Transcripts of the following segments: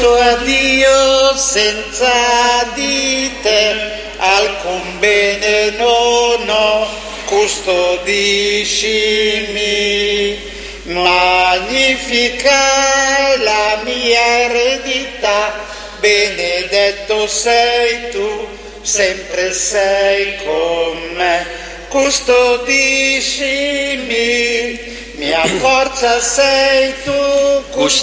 giunto a Dio senza di te, alcun bene non ho, custodiscimi. Magnifica la mia eredità, benedetto sei tu, sempre sei con me, custodiscimi, mia forza sei tu,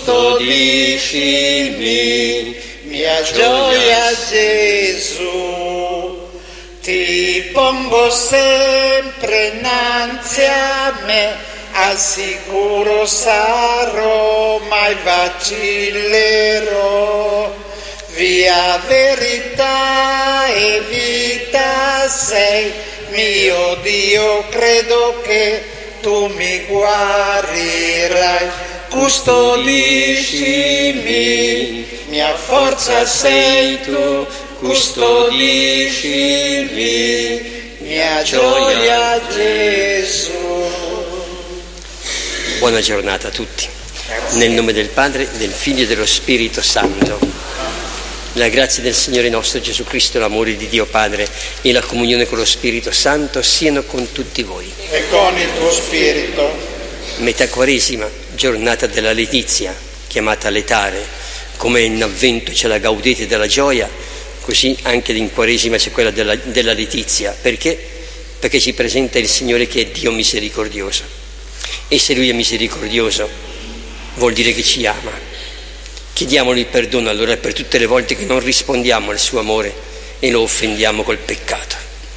custodiscimi, mia gioia Gesù, ti pongo sempre innanzi a me, al sicuro sarò, mai vacillerò, via verità e vita sei, mio Dio credo che tu mi guarirai, custodiscimi, mia forza sei tu, custodiscimi, mia gioia Gesù. Buona giornata a tutti. Nel nome del Padre, del Figlio e dello Spirito Santo. La grazia del Signore nostro Gesù Cristo, l'amore di Dio Padre e la comunione con lo Spirito Santo siano con tutti voi. E con il tuo Spirito. Metà Quaresima, giornata della letizia, chiamata letare. Come in Avvento c'è la gaudete della gioia, così anche in Quaresima c'è quella della letizia. Perché? Perché ci presenta il Signore che è Dio misericordioso. E se Lui è misericordioso vuol dire che ci ama. Chiediamogli il perdono allora per tutte le volte che non rispondiamo al suo amore e lo offendiamo col peccato.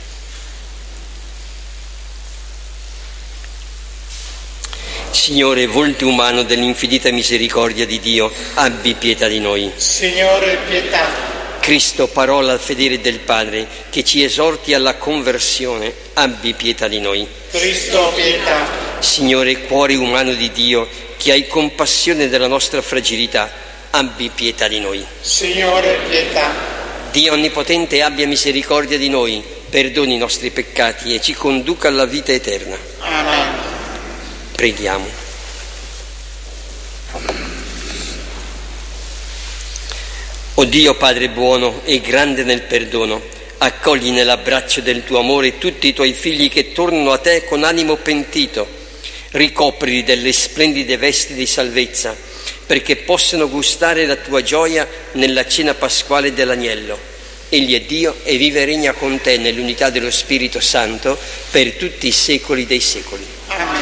Signore, volto umano dell'infinita misericordia di Dio, abbi pietà di noi. Signore, pietà. Cristo, parola fedele del Padre, che ci esorti alla conversione, abbi pietà di noi. Cristo, pietà. Signore, cuore umano di Dio, che hai compassione della nostra fragilità, abbi pietà di noi. Signore, pietà. Dio Onnipotente abbia misericordia di noi, perdoni i nostri peccati e ci conduca alla vita eterna. Amen. Preghiamo. O Dio Padre buono e grande nel perdono, accogli nell'abbraccio del tuo amore tutti i tuoi figli che tornano a te con animo pentito, ricoprili delle splendide vesti di salvezza, perché possano gustare la tua gioia nella cena pasquale dell'agnello. Egli è Dio e vive e regna con te nell'unità dello Spirito Santo per tutti i secoli dei secoli. Amen.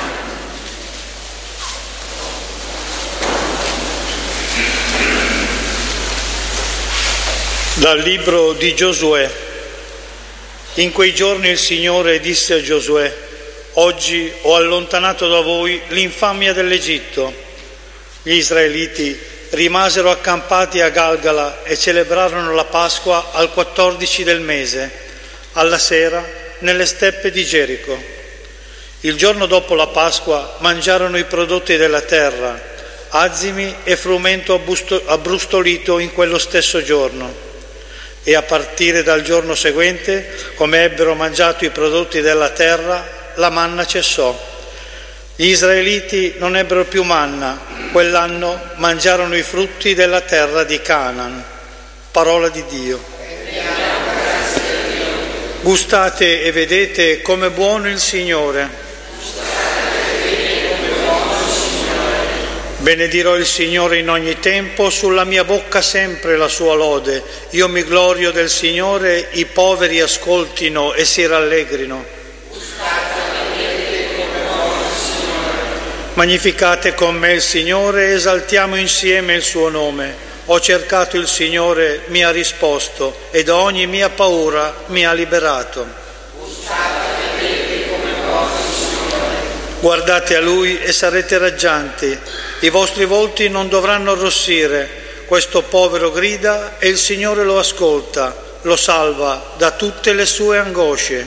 Dal libro di Giosuè. In quei giorni il Signore disse a Giosuè: oggi ho allontanato da voi l'infamia dell'Egitto. Gli israeliti rimasero accampati a Galgala e celebrarono la Pasqua al 14 del mese, alla sera, nelle steppe di Gerico. Il giorno dopo la Pasqua mangiarono i prodotti della terra, azimi e frumento abbrustolito in quello stesso giorno. E a partire dal giorno seguente, come ebbero mangiato i prodotti della terra, la manna cessò. Gli israeliti non ebbero più manna, quell'anno mangiarono i frutti della terra di Canaan. Parola di Dio. Gustate e vedete come buono il Signore. Benedirò il Signore in ogni tempo, sulla mia bocca sempre la sua lode. Io mi glorio del Signore, i poveri ascoltino e si rallegrino. Magnificate con me il Signore, esaltiamo insieme il suo nome. Ho cercato il Signore, mi ha risposto, e da ogni mia paura mi ha liberato. Guardate a Lui e sarete raggianti. I vostri volti non dovranno arrossire. Questo povero grida e il Signore lo ascolta, lo salva da tutte le sue angosce.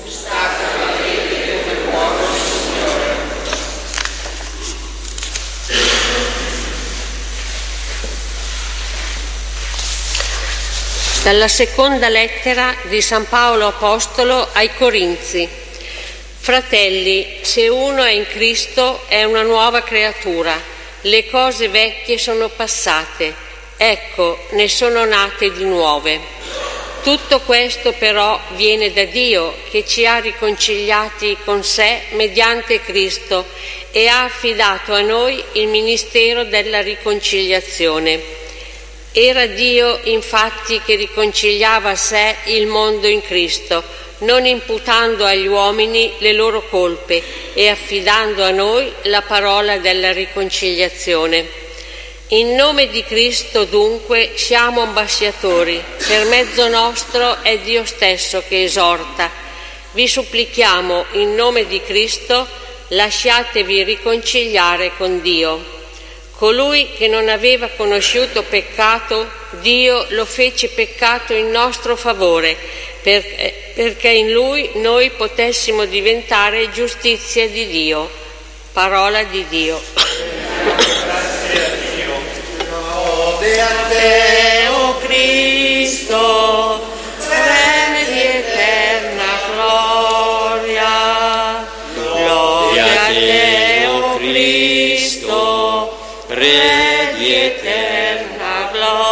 Dalla seconda lettera di San Paolo Apostolo ai Corinzi. Fratelli, se uno è in Cristo è una nuova creatura. Le cose vecchie sono passate, Ecco, ne sono nate di nuove. Tutto questo però viene da Dio, che ci ha riconciliati con sé mediante Cristo e ha affidato a noi il ministero della riconciliazione. Era Dio infatti che riconciliava a sé il mondo in Cristo, non imputando agli uomini le loro colpe e affidando a noi la parola della riconciliazione. In nome di Cristo dunque siamo ambasciatori, per mezzo nostro è Dio stesso che esorta. Vi supplichiamo in nome di Cristo, lasciatevi riconciliare con Dio. Colui che non aveva conosciuto peccato, Dio lo fece peccato in nostro favore, perché in Lui noi potessimo diventare giustizia di Dio. Parola di Dio. Lode a te, o Cristo, Re di eterna gloria. Lode a te, o Cristo, Re di eterna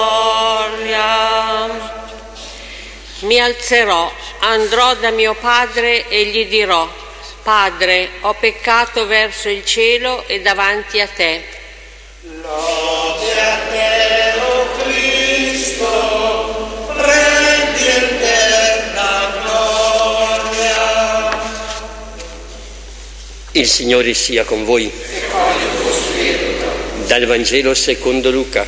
gloria. Mi alzerò, andrò da mio padre e gli dirò: Padre, ho peccato verso il cielo e davanti a te. Lode a te, o Cristo, Re di eterna gloria. Il Signore sia con voi. Dal Vangelo secondo Luca.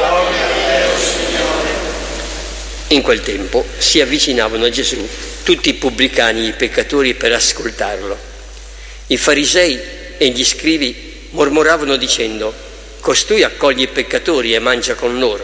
In quel tempo si avvicinavano a Gesù tutti i pubblicani e i peccatori per ascoltarlo. I farisei e gli scribi mormoravano dicendo: costui accoglie i peccatori e mangia con loro.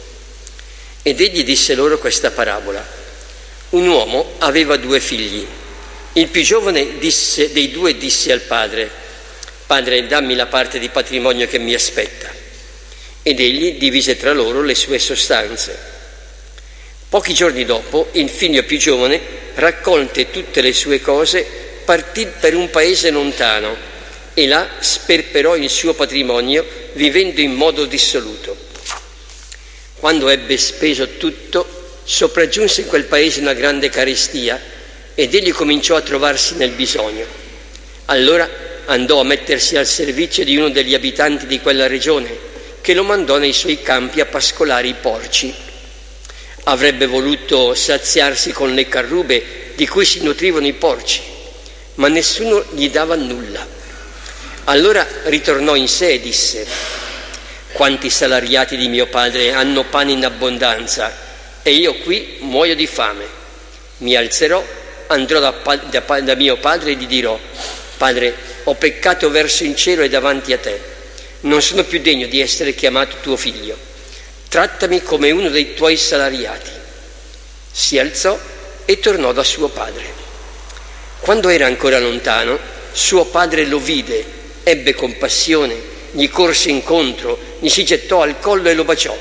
Ed egli disse loro questa parabola: un uomo aveva 2 figli. Il più giovane dei 2 disse al padre: Padre, dammi la parte di patrimonio che mi aspetta. Ed egli divise tra loro le sue sostanze. Pochi giorni dopo, il figlio più giovane, raccolte tutte le sue cose, partì per un paese lontano e là sperperò il suo patrimonio vivendo in modo dissoluto. Quando ebbe speso tutto, sopraggiunse in quel paese una grande carestia ed egli cominciò a trovarsi nel bisogno. Allora andò a mettersi al servizio di uno degli abitanti di quella regione, che lo mandò nei suoi campi a pascolare i porci. Avrebbe voluto saziarsi con le carrube di cui si nutrivano i porci, ma nessuno gli dava nulla. Allora ritornò in sé e disse: quanti salariati di mio padre hanno pane in abbondanza e io qui muoio di fame. Mi alzerò, andrò da mio padre e gli dirò: Padre, ho peccato verso il cielo e davanti a te. Non sono più degno di essere chiamato tuo figlio. Trattami come uno dei tuoi salariati. Si alzò e tornò da suo padre. Quando era ancora lontano, suo padre lo vide, ebbe compassione, gli corse incontro, gli si gettò al collo e lo baciò.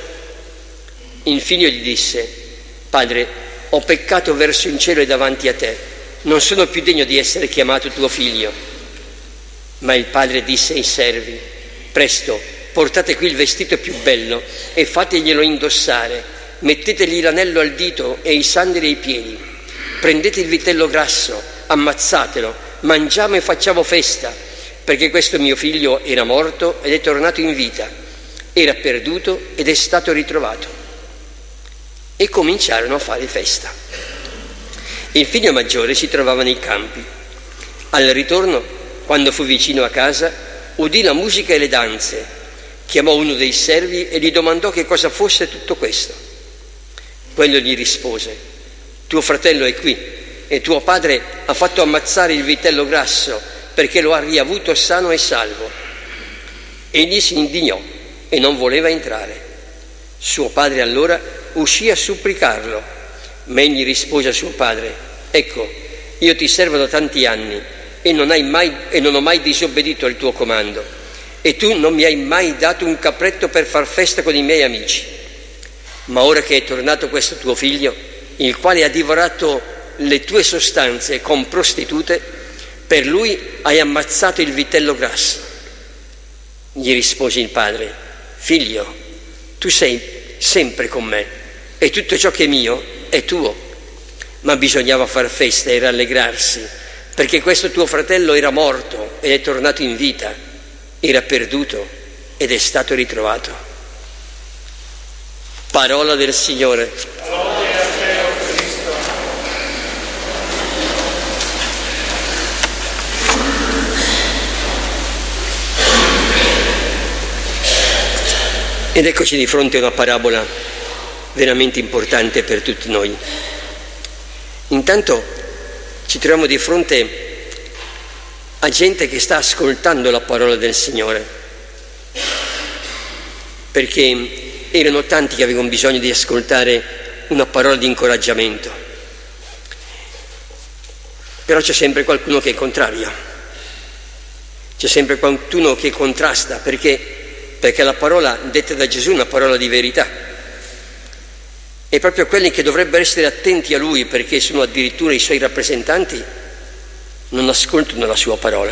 Il figlio gli disse: Padre, ho peccato verso il cielo e davanti a te. Non sono più degno di essere chiamato tuo figlio. Ma il padre disse ai servi: presto, portate qui il vestito più bello e fateglielo indossare, mettetegli l'anello al dito e i sandali ai piedi, prendete il vitello grasso, ammazzatelo, mangiamo e facciamo festa, perché questo mio figlio era morto ed è tornato in vita, era perduto ed è stato ritrovato. E cominciarono a fare festa. Il figlio maggiore si trovava nei campi. Al ritorno, quando fu vicino a casa, udì la musica e le danze. Chiamò uno dei servi e gli domandò che cosa fosse tutto questo. Quello gli rispose: tuo fratello è qui e tuo padre ha fatto ammazzare il vitello grasso perché lo ha riavuto sano e salvo. Egli si indignò e non voleva entrare. Suo padre allora uscì a supplicarlo, ma egli rispose a suo padre: ecco, io ti servo da tanti anni e non ho mai disobbedito al tuo comando. E tu non mi hai mai dato un capretto per far festa con i miei amici. Ma ora che è tornato questo tuo figlio, il quale ha divorato le tue sostanze con prostitute, per lui hai ammazzato il vitello grasso. Gli rispose il padre: figlio, tu sei sempre con me, e tutto ciò che è mio è tuo. Ma bisognava far festa e rallegrarsi, perché questo tuo fratello era morto ed è tornato in vita, era perduto ed è stato ritrovato. Parola del Signore. Gloria a te, o Cristo. Ed eccoci di fronte a una parabola veramente importante per tutti noi. Intanto ci troviamo di fronte a gente che sta ascoltando la parola del Signore, perché erano tanti che avevano bisogno di ascoltare una parola di incoraggiamento. Però c'è sempre qualcuno che è contrario, c'è sempre qualcuno che contrasta, perché la parola detta da Gesù è una parola di verità. E proprio quelli che dovrebbero essere attenti a Lui, perché sono addirittura i Suoi rappresentanti, non ascoltano la Sua parola.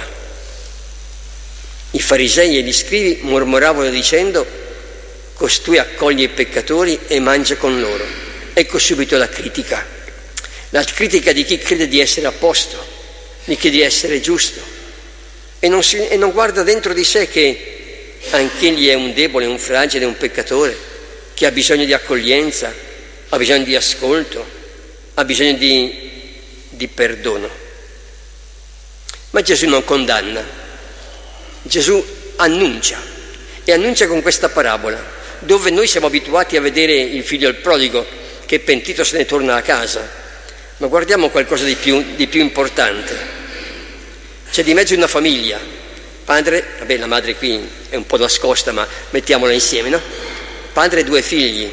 I farisei e gli scribi mormoravano dicendo: costui accoglie i peccatori e mangia con loro. Ecco subito la critica di chi crede di essere a posto, di chi di essere giusto, e non guarda dentro di sé che anch'egli è un debole, un fragile, un peccatore, che ha bisogno di accoglienza, ha bisogno di ascolto, ha bisogno di perdono. Ma Gesù non condanna, Gesù annuncia, e annuncia con questa parabola, dove noi siamo abituati a vedere il figlio del prodigo che pentito se ne torna a casa, ma guardiamo qualcosa di più importante. C'è di mezzo una famiglia, padre, la madre qui è un po' nascosta, ma mettiamola insieme, no? Padre e due figli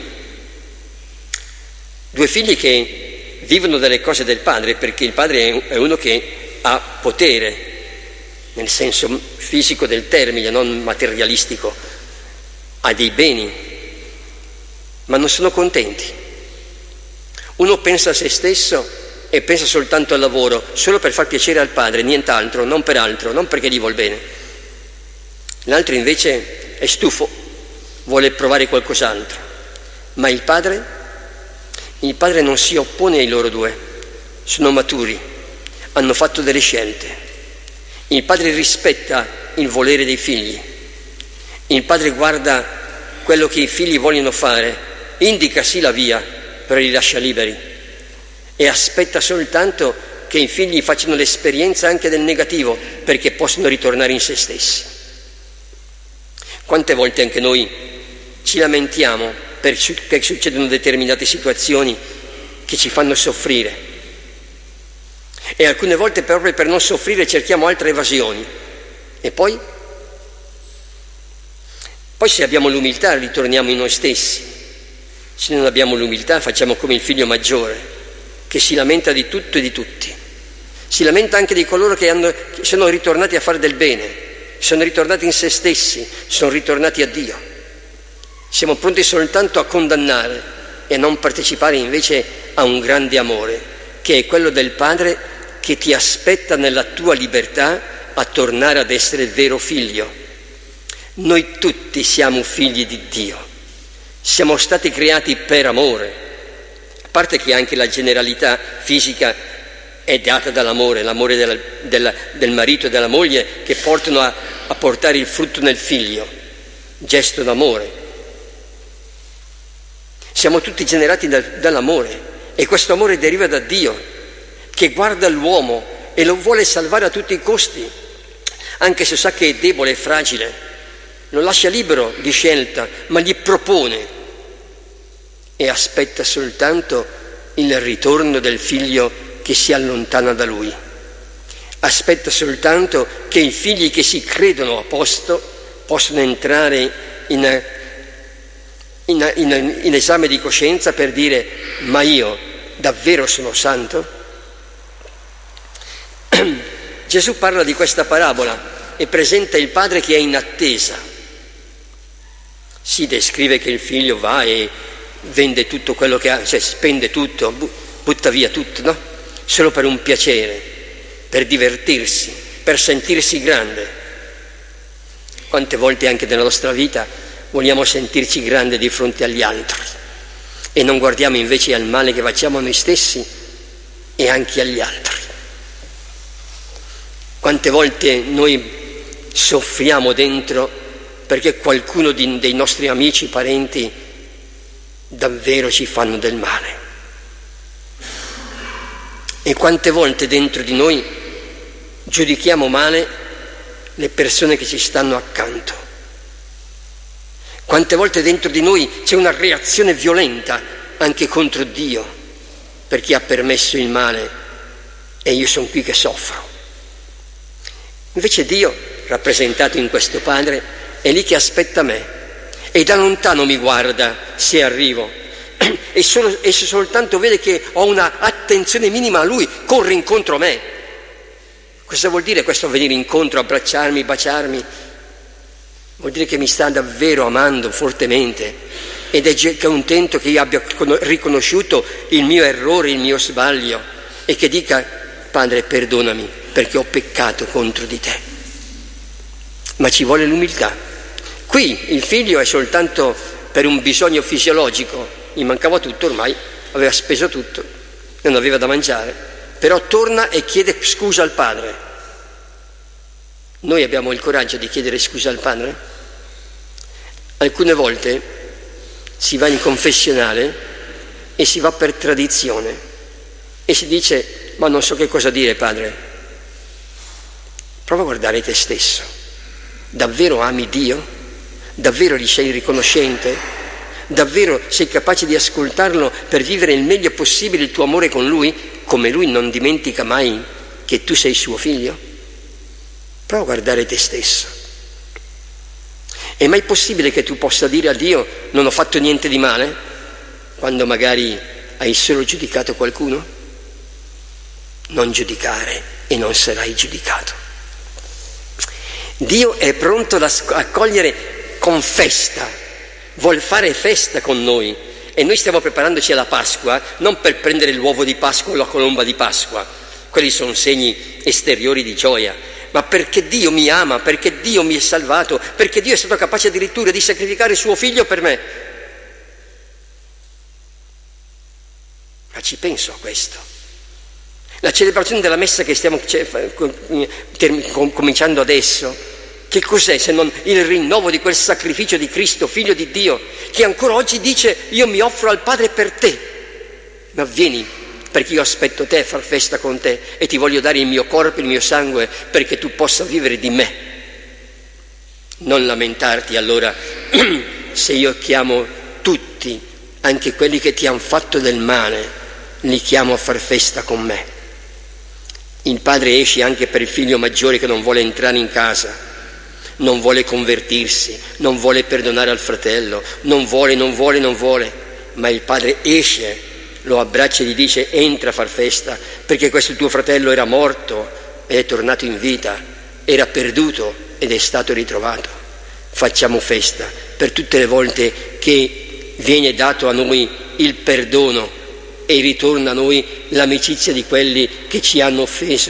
che vivono delle cose del padre, perché il padre è uno che ha potere, nel senso fisico del termine, non materialistico, ha dei beni, ma non sono contenti. Uno pensa a se stesso e pensa soltanto al lavoro, solo per far piacere al padre, nient'altro, non per altro, non perché gli vuol bene. L'altro invece è stufo, vuole provare qualcos'altro. Ma il padre non si oppone ai loro due, sono maturi, hanno fatto delle scelte. Il padre rispetta il volere dei figli, il padre guarda quello che i figli vogliono fare, indica sì la via, però li lascia liberi, e aspetta soltanto che i figli facciano l'esperienza anche del negativo, perché possono ritornare in se stessi. Quante volte anche noi ci lamentiamo perché succedono determinate situazioni che ci fanno soffrire, e alcune volte proprio per non soffrire cerchiamo altre evasioni, e poi se abbiamo l'umiltà ritorniamo in noi stessi. Se non abbiamo l'umiltà facciamo come il figlio maggiore, che si lamenta di tutto e di tutti, si lamenta anche di coloro che sono ritornati a fare del bene, sono ritornati in se stessi, sono ritornati a Dio. Siamo pronti soltanto a condannare e a non partecipare invece a un grande amore, che è quello del Padre che ti aspetta nella tua libertà a tornare ad essere vero figlio. Noi tutti siamo figli di Dio, siamo stati creati per amore, a parte che anche la generalità fisica è data dall'amore, l'amore del marito e della moglie, che portano a portare il frutto nel figlio, gesto d'amore. Siamo tutti generati dall'amore, e questo amore deriva da Dio, che guarda l'uomo e lo vuole salvare a tutti i costi, anche se sa che è debole e fragile. Lo lascia libero di scelta, ma gli propone, e aspetta soltanto il ritorno del figlio che si allontana da lui. Aspetta soltanto che i figli che si credono a posto possano entrare in esame di coscienza per dire: ma io davvero sono santo? Gesù parla di questa parabola e presenta il padre che è in attesa. Si descrive che il figlio va e vende tutto quello che ha, cioè spende tutto, butta via tutto, no? Solo per un piacere, per divertirsi, per sentirsi grande. Quante volte anche nella nostra vita vogliamo sentirci grandi di fronte agli altri e non guardiamo invece al male che facciamo a noi stessi e anche agli altri. Quante volte noi soffriamo dentro perché qualcuno dei nostri amici, parenti, davvero ci fanno del male. E quante volte dentro di noi giudichiamo male le persone che ci stanno accanto. Quante volte dentro di noi c'è una reazione violenta anche contro Dio perché ha permesso il male e io sono qui che soffro. Invece Dio, rappresentato in questo Padre, è lì che aspetta me e da lontano mi guarda se arrivo e se soltanto vede che ho una attenzione minima a Lui, corre incontro a me. Cosa vuol dire questo venire incontro, abbracciarmi, baciarmi? Vuol dire che mi sta davvero amando fortemente ed è contento che io abbia riconosciuto il mio errore, il mio sbaglio e che dica: Padre, perdonami perché ho peccato contro di te. Ma ci vuole l'umiltà. Qui il figlio è soltanto per un bisogno fisiologico, gli mancava tutto ormai, aveva speso tutto, non aveva da mangiare, però torna e chiede scusa al padre. Noi abbiamo il coraggio di chiedere scusa al padre? Alcune volte si va in confessionale e si va per tradizione e si dice: ma non so che cosa dire, padre. Prova a guardare te stesso. Davvero ami Dio? Davvero gli sei riconoscente? Davvero sei capace di ascoltarlo per vivere il meglio possibile il tuo amore con Lui, come Lui non dimentica mai che tu sei suo figlio? Prova a guardare te stesso. È mai possibile che tu possa dire a Dio: non ho fatto niente di male, quando magari hai solo giudicato qualcuno? Non giudicare e non sarai giudicato. Dio è pronto ad accogliere con festa, vuol fare festa con noi e noi stiamo preparandoci alla Pasqua non per prendere l'uovo di Pasqua o la colomba di Pasqua, quelli sono segni esteriori di gioia, ma perché Dio mi ama, perché Dio mi ha salvato, perché Dio è stato capace addirittura di sacrificare suo figlio per me. Ma ci penso a questo. La celebrazione della messa che stiamo cominciando adesso, che cos'è se non il rinnovo di quel sacrificio di Cristo, figlio di Dio, che ancora oggi dice: io mi offro al Padre per te, ma vieni, perché io aspetto te a far festa con te e ti voglio dare il mio corpo, il mio sangue, perché tu possa vivere di me. Non lamentarti allora se io chiamo tutti, anche quelli che ti hanno fatto del male, li chiamo a far festa con me. Il padre esce anche per il figlio maggiore che non vuole entrare in casa, non vuole convertirsi, non vuole perdonare al fratello, non vuole, ma il padre esce, lo abbraccia e gli dice: entra a far festa, perché questo tuo fratello era morto ed è tornato in vita, era perduto ed è stato ritrovato. Facciamo festa per tutte le volte che viene dato a noi il perdono e ritorna a noi l'amicizia di quelli che ci hanno offeso.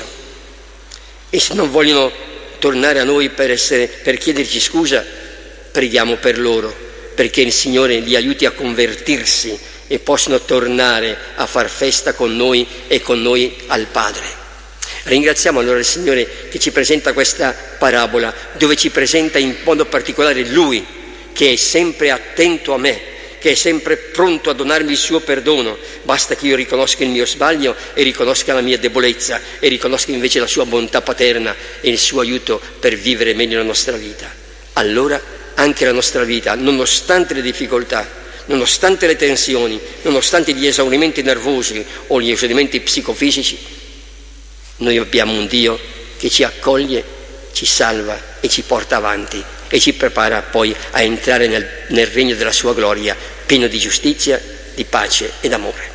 E se non vogliono tornare a noi per chiederci scusa, preghiamo per loro, perché il Signore li aiuti a convertirsi e possano tornare a far festa con noi e con noi al Padre. Ringraziamo allora il Signore che ci presenta questa parabola, dove ci presenta in modo particolare Lui, che è sempre attento a me, che è sempre pronto a donarmi il suo perdono. Basta che io riconosca il mio sbaglio e riconosca la mia debolezza e riconosca invece la sua bontà paterna e il suo aiuto per vivere meglio la nostra vita. Allora anche la nostra vita, nonostante le difficoltà, nonostante le tensioni, nonostante gli esaurimenti nervosi o gli esaurimenti psicofisici, noi abbiamo un Dio che ci accoglie, ci salva e ci porta avanti e ci prepara poi a entrare nel regno della sua gloria, pieno di giustizia, di pace ed amore.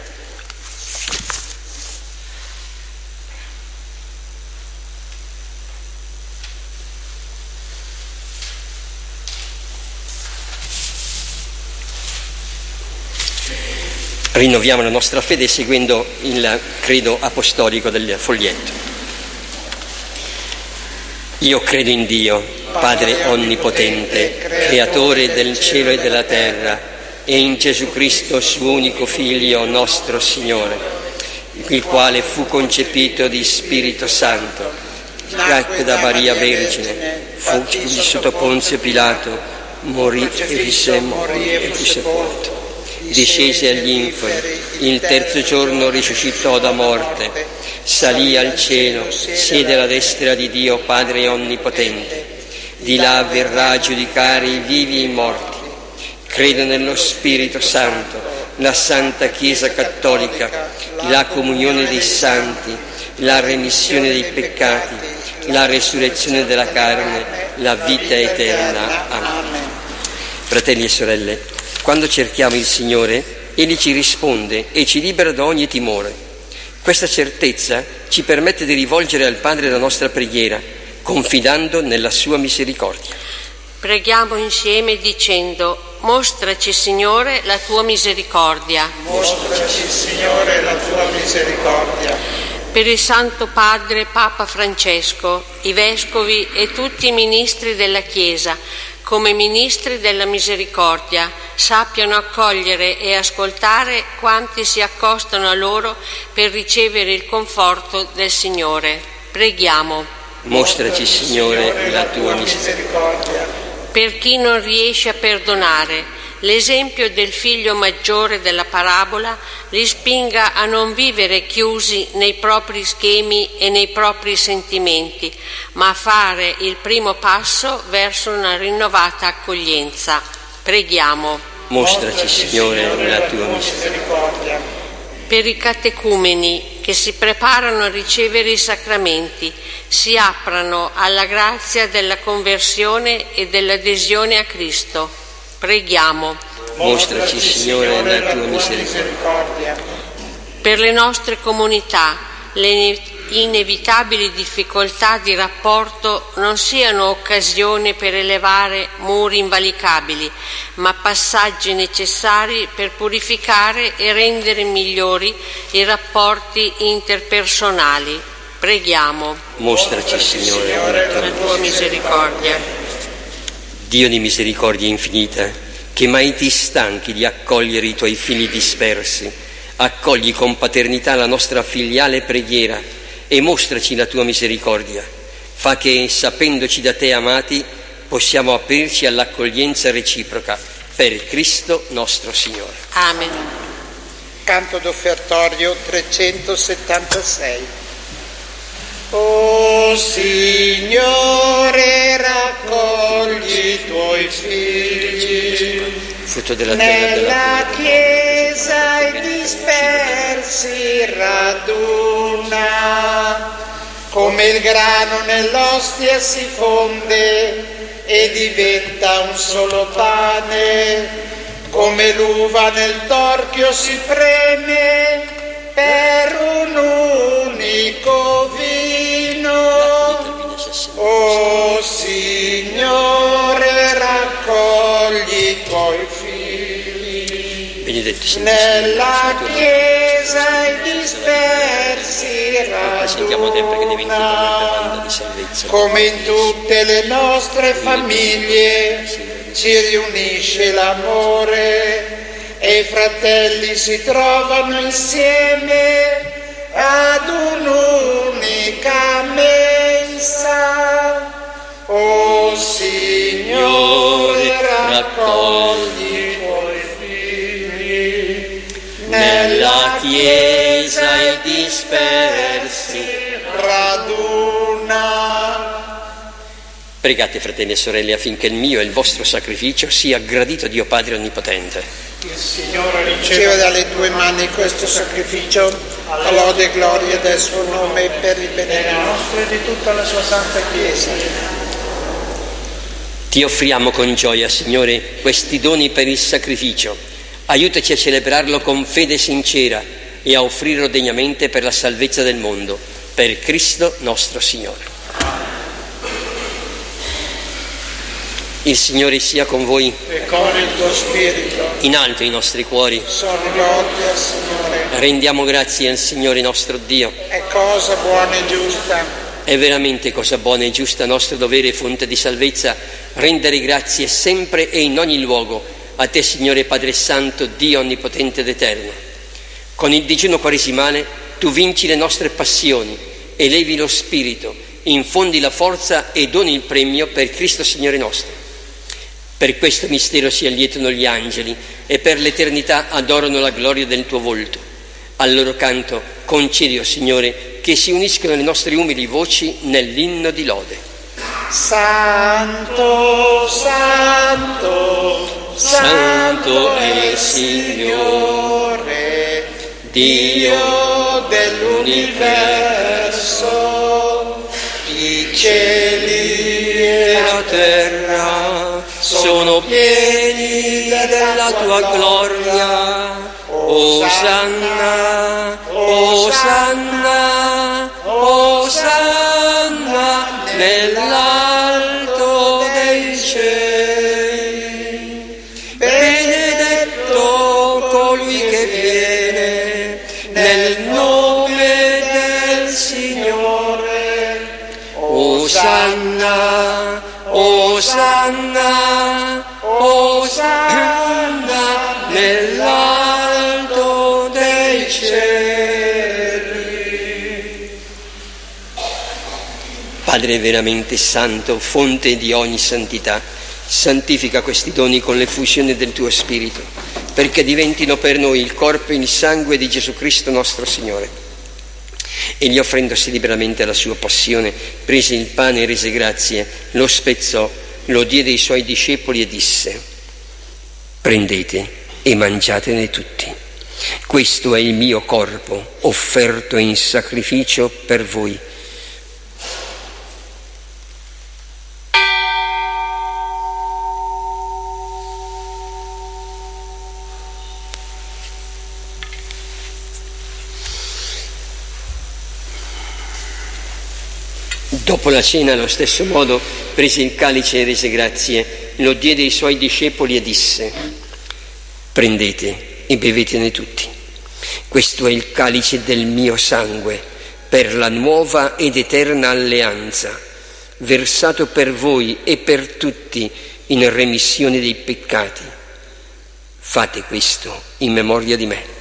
Rinnoviamo la nostra fede seguendo il credo apostolico del foglietto. Io credo in Dio, Padre onnipotente, creatore del cielo e della terra, e in Gesù Cristo, suo unico Figlio, nostro Signore, il quale fu concepito di Spirito Santo, nacque da Maria Vergine, fu sotto Ponzio Pilato, morì e fu sepolto. Discese agli inferi, il terzo giorno risuscitò da morte, salì al cielo, siede alla destra di Dio Padre Onnipotente. Di là verrà a giudicare i vivi e i morti. Credo nello Spirito Santo, la Santa Chiesa Cattolica, la comunione dei santi, la remissione dei peccati, la resurrezione della carne, la vita eterna. Amen. Fratelli e sorelle, quando cerchiamo il Signore, Egli ci risponde e ci libera da ogni timore. Questa certezza ci permette di rivolgere al Padre la nostra preghiera, confidando nella sua misericordia. Preghiamo insieme dicendo: mostraci, Signore, la tua misericordia. Mostraci, Signore, la tua misericordia. Per il Santo Padre Papa Francesco, i vescovi e tutti i ministri della Chiesa, come ministri della misericordia, sappiano accogliere e ascoltare quanti si accostano a loro per ricevere il conforto del Signore. Preghiamo. Mostraci, Signore, la tua misericordia. Per chi non riesce a perdonare, l'esempio del figlio maggiore della parabola li spinga a non vivere chiusi nei propri schemi e nei propri sentimenti, ma a fare il primo passo verso una rinnovata accoglienza. Preghiamo. Mostraci, Signore, la tua misericordia. Per i catecumeni che si preparano a ricevere i sacramenti, si aprano alla grazia della conversione e dell'adesione a Cristo. Preghiamo. Mostraci, Signore, la tua misericordia. Per le nostre comunità, le inevitabili difficoltà di rapporto non siano occasione per elevare muri invalicabili, ma passaggi necessari per purificare e rendere migliori i rapporti interpersonali. Preghiamo. Mostraci, Signore, la tua misericordia. Dio di misericordia infinita, che mai ti stanchi di accogliere i tuoi figli dispersi, accogli con paternità la nostra filiale preghiera e mostraci la tua misericordia. Fa che, sapendoci da te amati, possiamo aprirci all'accoglienza reciproca. Per Cristo nostro Signore. Amen. Canto d'offertorio 376. O Signore, raccogli i tuoi figli frutto della terra, nella Chiesa i dispersi raduna, come il grano nell'ostia si fonde e diventa un solo pane, come l'uva nel torchio si preme per un unico vino. O Signore, raccogli i tuoi figli nella Chiesa i dispersi raduna, come in tutte le nostre famiglie ci riunisce l'amore e i fratelli si trovano insieme ad un'unica mensa. O Signore, raccogli i tuoi figli nella Chiesa i dispersi raduna. Pregate, fratelli e sorelle, affinché il mio e il vostro sacrificio sia gradito a Dio Padre Onnipotente. Il Signore Riceva dalle tue mani questo sacrificio, a lode e gloria del suo nome, per il bene nostro e di tutta la sua santa Chiesa. Ti offriamo con gioia, Signore, questi doni per il sacrificio. Aiutaci a celebrarlo con fede sincera e a offrirlo degnamente per la salvezza del mondo. Per Cristo nostro Signore. Il Signore sia con voi. E con il tuo spirito. In alto i nostri cuori. Sono rivolti al Signore. Rendiamo grazie al Signore nostro Dio. È cosa buona e giusta. È veramente cosa buona e giusta, nostro dovere e fonte di salvezza, rendere grazie sempre e in ogni luogo a Te, Signore Padre Santo, Dio Onnipotente ed Eterno. Con il digiuno quaresimale Tu vinci le nostre passioni, elevi lo spirito, infondi la forza e doni il premio per Cristo Signore nostro. Per questo mistero si allietano gli angeli e per l'eternità adorano la gloria del Tuo volto. Al loro canto concedi, o Signore, che si uniscono le nostre umili voci nell'inno di lode. Santo, santo, Santo è il Signore, Dio dell'universo, i cieli e la terra sono pieni della Tua gloria. Osanna, Osanna, Osanna nell'alto dei cieli. Benedetto colui che viene nel nome del Signore. Osanna, Osanna, Osanna nell'alto dei cieli. Padre veramente santo, fonte di ogni santità, santifica questi doni con l'effusione del Tuo Spirito, perché diventino per noi il corpo e il sangue di Gesù Cristo nostro Signore. Egli, offrendosi liberamente alla sua passione, prese il pane e rese grazie, lo spezzò, lo diede ai Suoi discepoli e disse: prendete e mangiatene tutti. Questo è il mio corpo, offerto in sacrificio per voi. Dopo la cena, allo stesso modo, prese il calice e rese grazie, lo diede ai Suoi discepoli e disse: prendete e bevetene tutti. Questo è il calice del mio sangue, per la nuova ed eterna alleanza, versato per voi e per tutti in remissione dei peccati. Fate questo in memoria di me.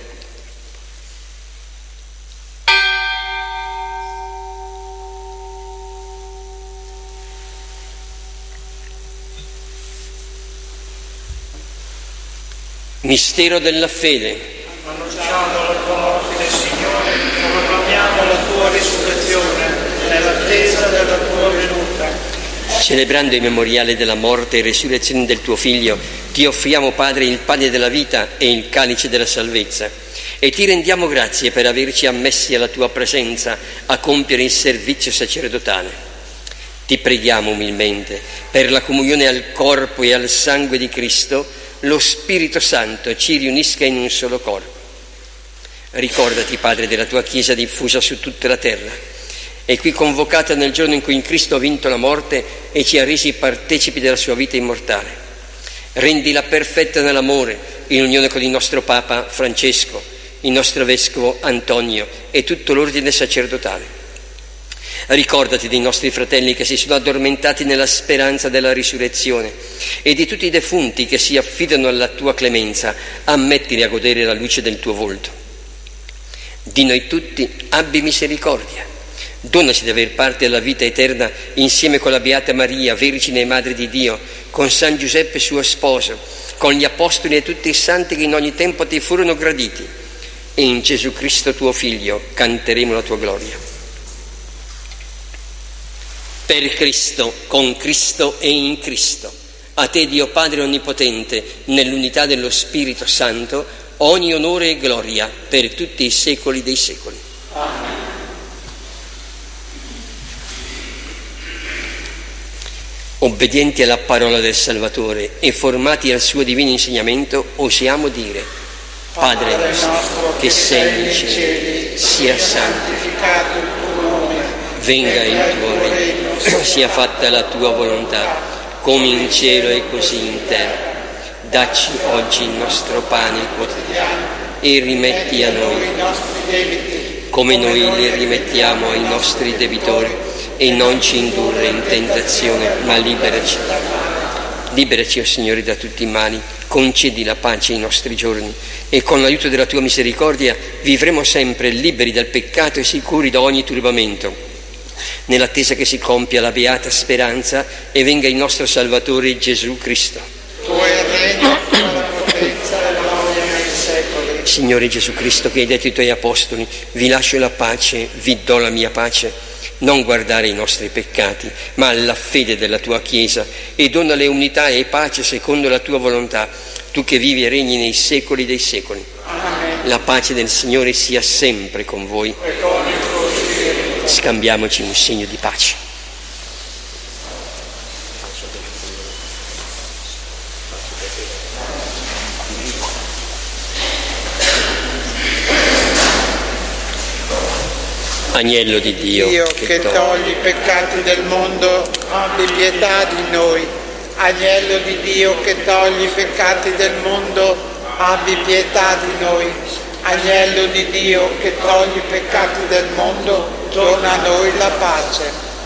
Mistero della fede. Annunciamo la tua morte, Signore, proclamiamo la tua risurrezione nell'attesa della tua venuta. Celebrando il memoriale della morte e resurrezione del Tuo Figlio, Ti offriamo, Padre, il pane della vita e il calice della salvezza, e Ti rendiamo grazie per averci ammessi alla Tua presenza a compiere il servizio sacerdotale. Ti preghiamo umilmente per la comunione al corpo e al sangue di Cristo, lo Spirito Santo ci riunisca in un solo corpo. Ricordati, Padre, della Tua Chiesa diffusa su tutta la terra e qui convocata nel giorno in cui Cristo ha vinto la morte e ci ha resi partecipi della sua vita immortale. Rendila perfetta nell'amore, in unione con il nostro Papa Francesco, il nostro Vescovo Antonio e tutto l'ordine sacerdotale. Ricordati dei nostri fratelli che si sono addormentati nella speranza della risurrezione e di tutti i defunti che si affidano alla Tua clemenza. Ammettili a godere la luce del Tuo volto. Di noi tutti abbi misericordia. Donaci di aver parte alla vita eterna insieme con la Beata Maria, Vergine e Madre di Dio, con San Giuseppe suo sposo, con gli Apostoli e tutti i santi che in ogni tempo Ti furono graditi. E in Gesù Cristo Tuo Figlio canteremo la Tua gloria. Per Cristo, con Cristo e in Cristo, a Te, Dio Padre Onnipotente, nell'unità dello Spirito Santo, ogni onore e gloria per tutti i secoli dei secoli. Amen. Obbedienti alla parola del Salvatore e formati al suo divino insegnamento, osiamo dire: Padre nostro, che sei nei cieli, sia santificato il tuo nome, venga il tuo regno, sia fatta la tua volontà, come in cielo e così in terra. Dacci oggi il nostro pane quotidiano e rimetti a noi i nostri debiti, come noi li rimettiamo ai nostri debitori, e non ci indurre in tentazione, ma liberaci. Liberaci, o Signore, da tutti i mali, concedi la pace ai nostri giorni e con l'aiuto della tua misericordia vivremo sempre liberi dal peccato e sicuri da ogni turbamento, nell'attesa che si compia la beata speranza e venga il nostro Salvatore Gesù Cristo. Tuo è il regno, la potenza e la gloria nei secoli. Signore Gesù Cristo, che hai detto ai tuoi apostoli, vi lascio la pace, vi do la mia pace, non guardare i nostri peccati, ma alla fede della tua Chiesa, e donale unità e pace secondo la tua volontà, tu che vivi e regni nei secoli dei secoli. Amen. La pace del Signore sia sempre con voi. E con il tuo spirito. Scambiamoci un segno di pace. Agnello di Dio che togli i peccati del mondo, abbi pietà di noi. Agnello di Dio che togli i peccati del mondo, abbi pietà di noi. Agnello di Dio che togli i peccati del mondo, dona a noi la pace.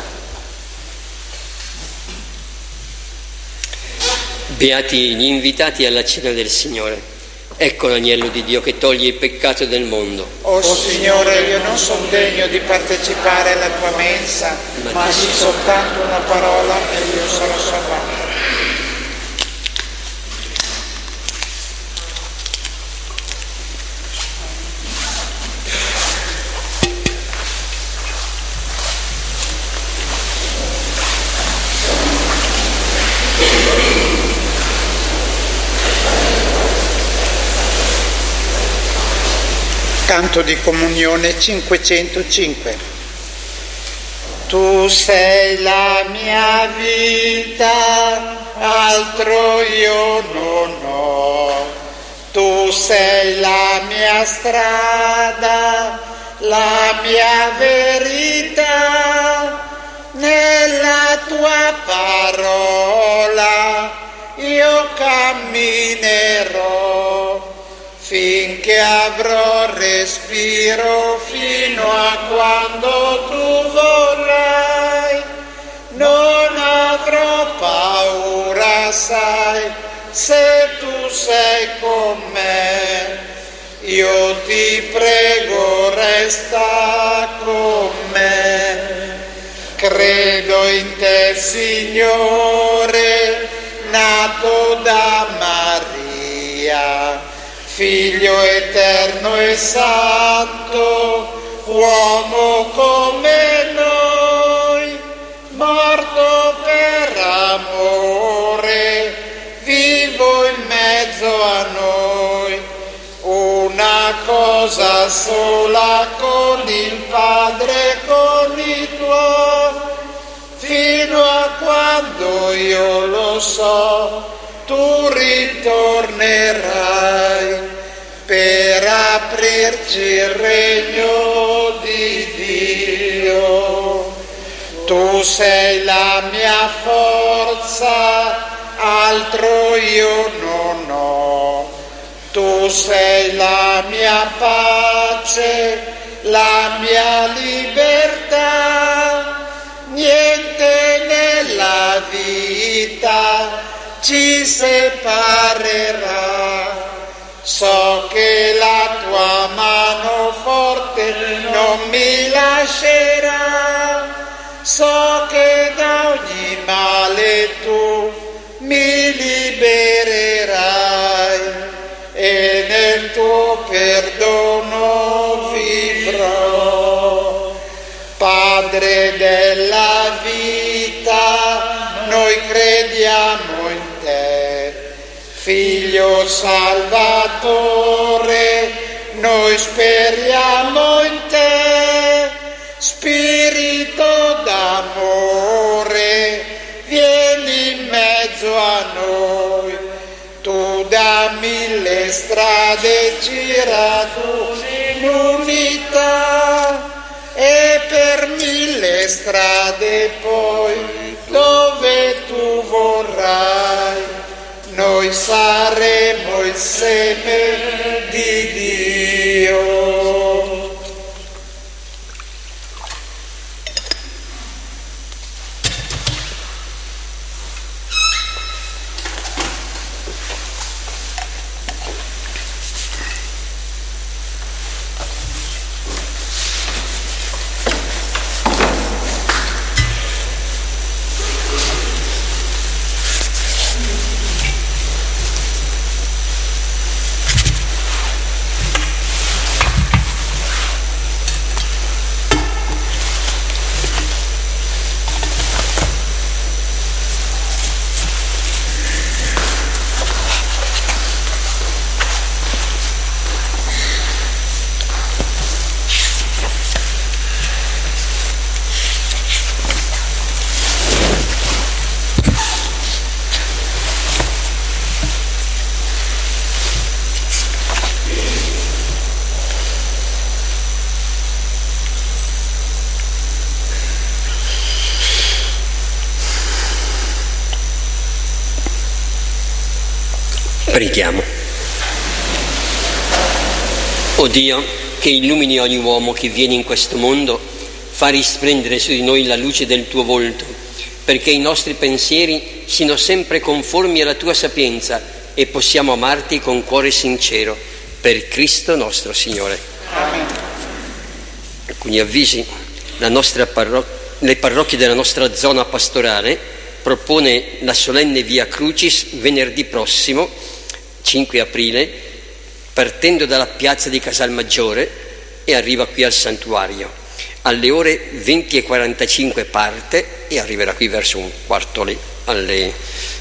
Beati gli invitati alla cena del Signore. Ecco l'agnello di Dio che toglie il peccato del mondo. O Signore, io non sono degno di partecipare alla tua mensa, ma di soltanto una parola e io sarò salvato. Canto di comunione 505. Tu sei la mia vita, altro io non ho. Tu sei la mia strada, la mia verità. Nella tua parola io camminerò, finché avrò respiro, fino a quando tu vorrai. Non avrò paura, sai, se tu sei con me. Io ti prego, resta con me. Credo in te, Signore, nato da Maria, Figlio eterno e santo, uomo come noi, morto per amore, vivo in mezzo a noi. Una cosa sola con il Padre, con i tuoi, fino a quando io lo so, tu ritornerai per aprirci il regno di Dio. Tu sei la mia forza, altro io non ho. Tu sei la mia pace, la mia libertà. Niente nella vita ci separerà. So che la tua mano forte non mi lascerà. So che da ogni male tu mi libererai e nel tuo perdono vivrò. Padre della vita, noi crediamo in te. Figlio Salvatore, noi speriamo in te. Spirito d'amore, vieni in mezzo a noi. Tu da mille strade ci raduni in unità, e per mille strade poi, dove tu vorrai, noi saremo il seme di Dio. Preghiamo. O Dio, che illumini ogni uomo che viene in questo mondo, fa risplendere su di noi la luce del tuo volto, perché i nostri pensieri siano sempre conformi alla tua sapienza e possiamo amarti con cuore sincero, per Cristo nostro Signore. Amen. Alcuni avvisi. Le parrocchie della nostra zona pastorale propone la solenne Via Crucis venerdì prossimo, 5 aprile, partendo dalla piazza di Casalmaggiore e arriva qui al santuario. Alle ore 20:45 parte e arriverà qui verso un quarto alle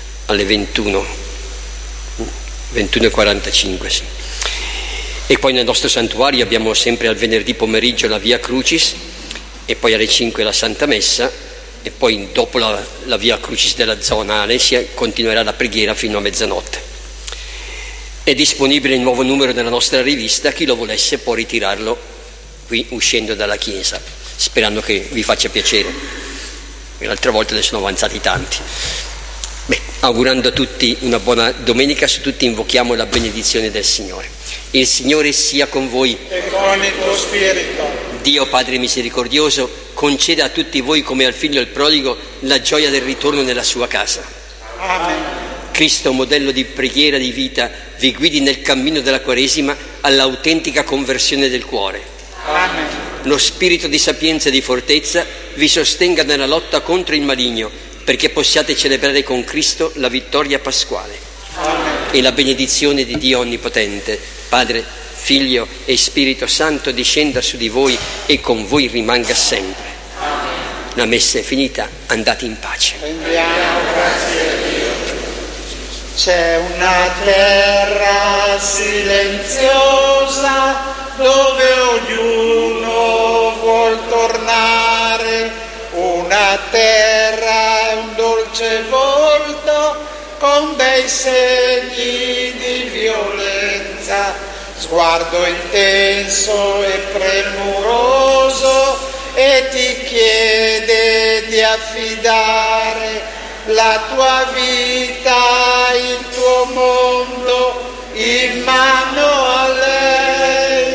21:45, sì. E poi nel nostro santuario abbiamo sempre al venerdì pomeriggio la Via Crucis e poi alle 5 la Santa Messa e poi dopo la Via Crucis della zona Alesia continuerà la preghiera fino a mezzanotte. È disponibile il nuovo numero della nostra rivista, chi lo volesse può ritirarlo qui uscendo dalla chiesa, sperando che vi faccia piacere. L'altra volta ne sono avanzati tanti. Augurando a tutti una buona domenica, su tutti invochiamo la benedizione del Signore. Il Signore sia con voi. E con il tuo spirito. Dio Padre misericordioso conceda a tutti voi come al figlio del prodigo la gioia del ritorno nella sua casa. Amen. Cristo, modello di preghiera di vita, vi guidi nel cammino della Quaresima all'autentica conversione del cuore. Amen. Lo spirito di sapienza e di fortezza vi sostenga nella lotta contro il maligno, perché possiate celebrare con Cristo la vittoria pasquale. Amen. E la benedizione di Dio Onnipotente, Padre, Figlio e Spirito Santo discenda su di voi e con voi rimanga sempre. Amen. La messa è finita, andate in pace. Rendiamo grazie a Dio. C'è una terra silenziosa dove ognuno vuol tornare, una terra e un dolce volto con dei segni di violenza, sguardo intenso e premuroso e ti chiede di affidare la tua vita, il tuo mondo in mano a lei.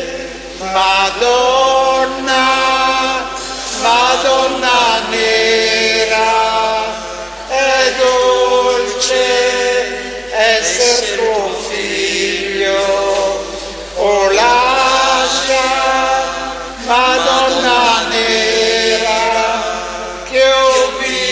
Madonna, Madonna nera, è dolce essere tuo figlio. O lascia, Madonna nera, che io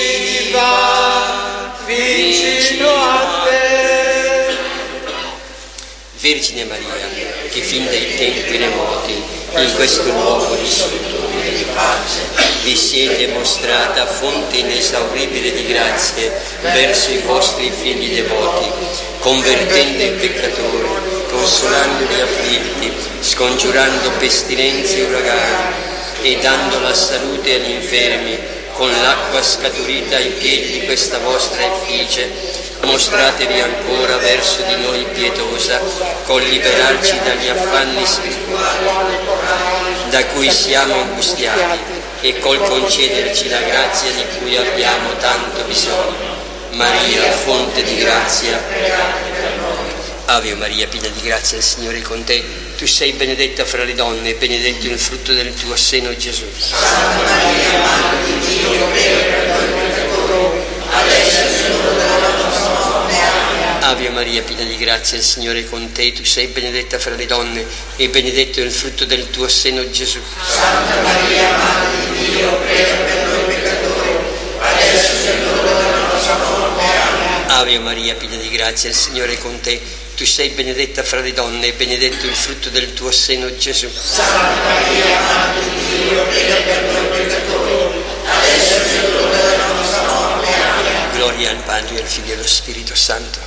viva vicino a te. Vergine Maria, che fin dai tempi remoti, in questo luogo di solitudine e di pace, vi siete mostrata fonte inesauribile di grazie verso i vostri figli devoti, convertendo i peccatori, consolando gli afflitti, scongiurando pestilenze e uragani e dando la salute agli infermi. Con l'acqua scaturita ai piedi di questa vostra effigie, mostratevi ancora verso di noi pietosa, col liberarci dagli affanni spirituali da cui siamo angustiati e col concederci la grazia di cui abbiamo tanto bisogno. Maria, fonte di grazia, Ave Maria, piena di grazia, il Signore è con te. Tu sei benedetta fra le donne e benedetto il frutto del tuo seno, Gesù. Santa Maria, Madre di Dio, prega per noi peccatori, adesso è l'ora della nostra morte. Amen. Ave Maria, piena di grazia, il Signore è con te. Tu sei benedetta fra le donne e benedetto il frutto del tuo seno, Gesù. Santa Maria, Madre di Dio, prega per noi peccatori, adesso è l'ora della nostra morte. Amen. Ave Maria, piena di grazia, il Signore è con te. Tu sei benedetta fra le donne e benedetto il frutto del tuo seno, Gesù. Santa Maria, Madre di Dio, prega per noi peccatori, adesso è l'ora della nostra morte. Amen. Gloria al Padre, al Figlio e allo Spirito Santo.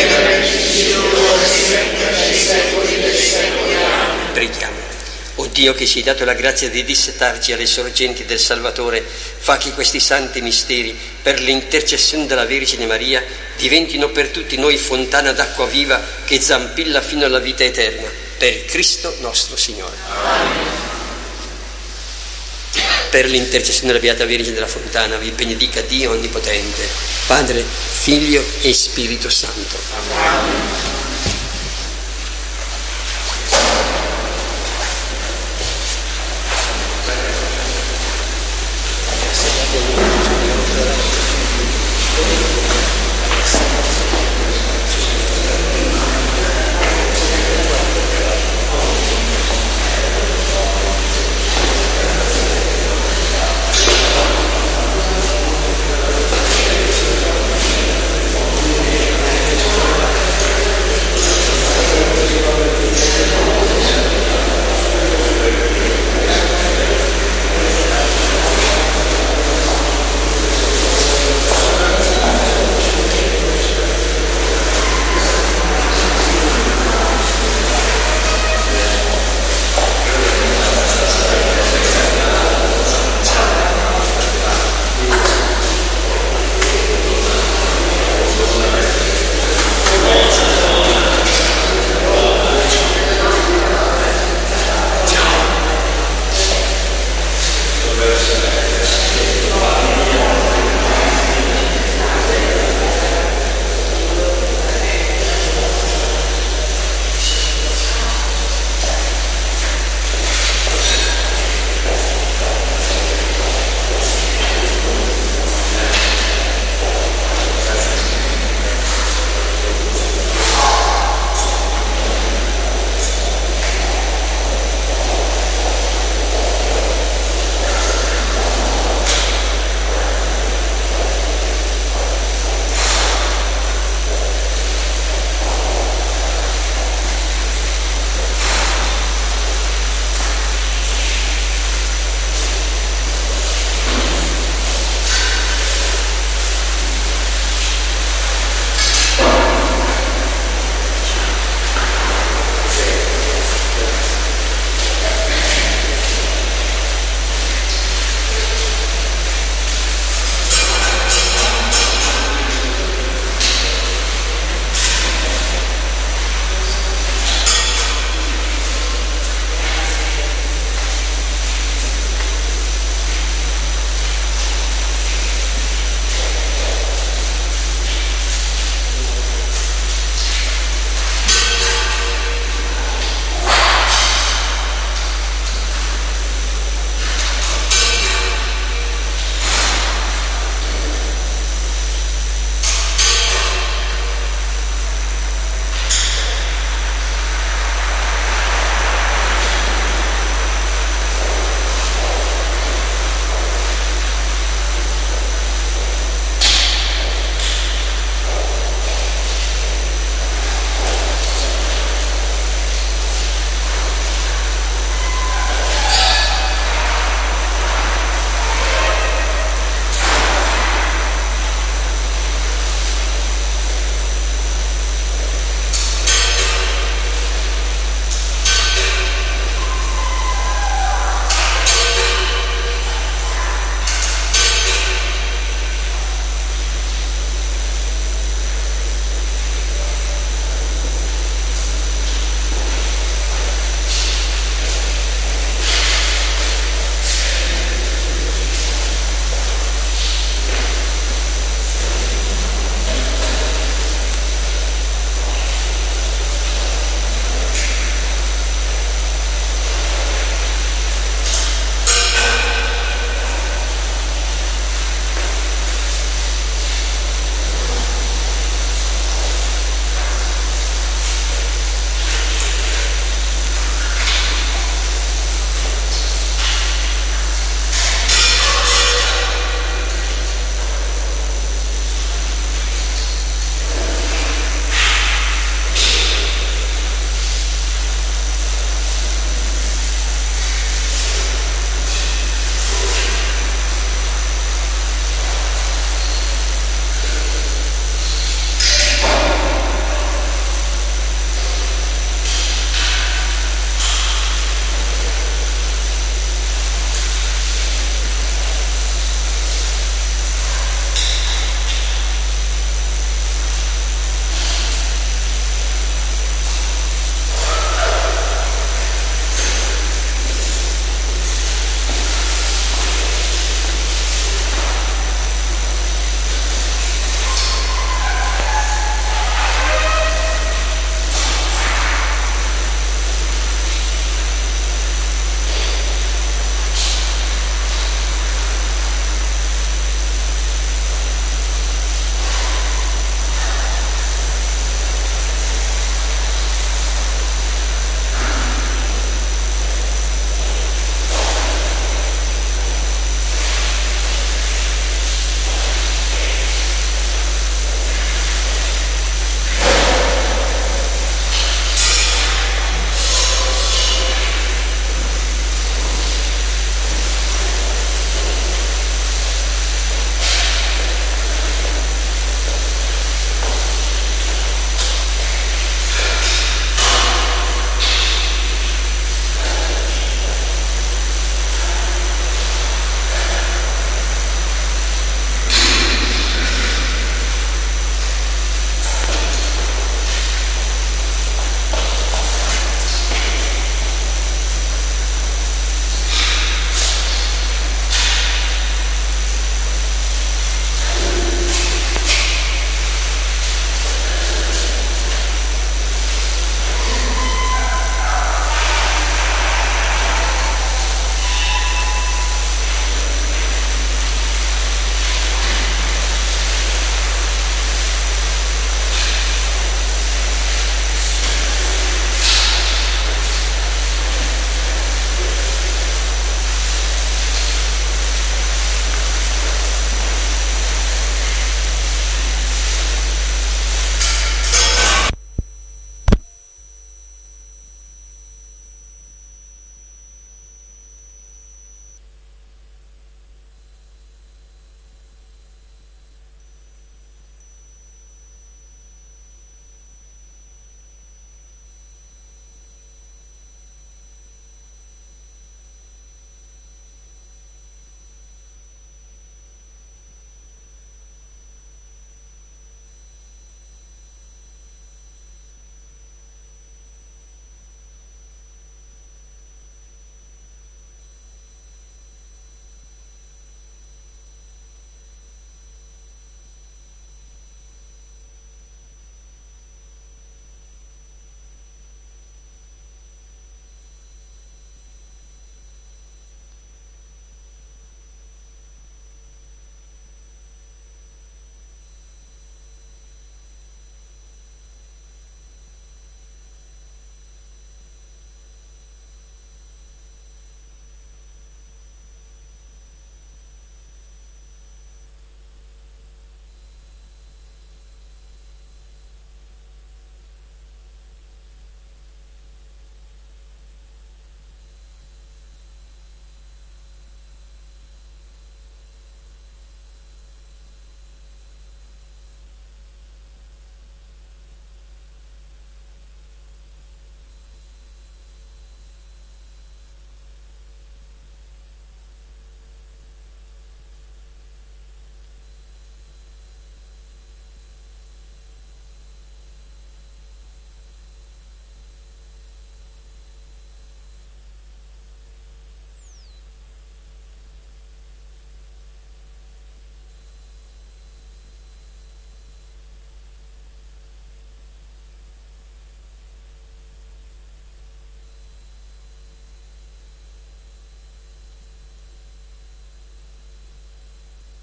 Preghiamo. O Dio, che ci hai dato la grazia di dissetarci alle sorgenti del Salvatore, fa che questi santi misteri, per l'intercessione della Vergine Maria, diventino per tutti noi fontana d'acqua viva che zampilla fino alla vita eterna. Per Cristo nostro Signore. Amen. Per l'intercessione della Beata Vergine della Fontana vi benedica Dio Onnipotente, Padre, Figlio e Spirito Santo. Amen. Amen.